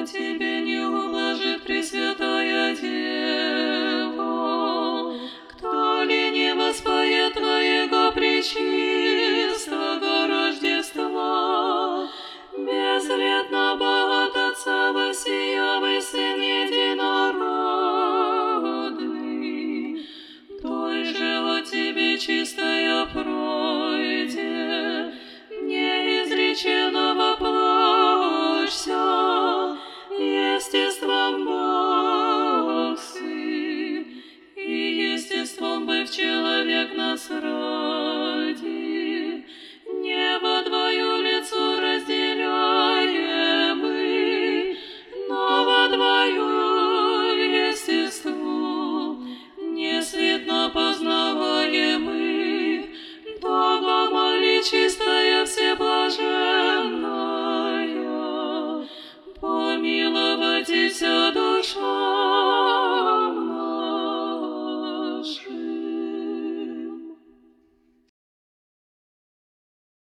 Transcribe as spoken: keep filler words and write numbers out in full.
тебе не ублажит Пресвятая Дева. Кто ли не воспоет Твоего пречистого Рождества? Безвредно Бога Отца воссиявый Сын Единородный, той же от Тебе чистая пройде, неизреченно воплощся, естеством Бог Сын, и естеством быв человек нас ради, не во двою лицу разделяемый, но во двою естеству, несветно познаваемый, того моли чистая всеблаженная, помиловайтеся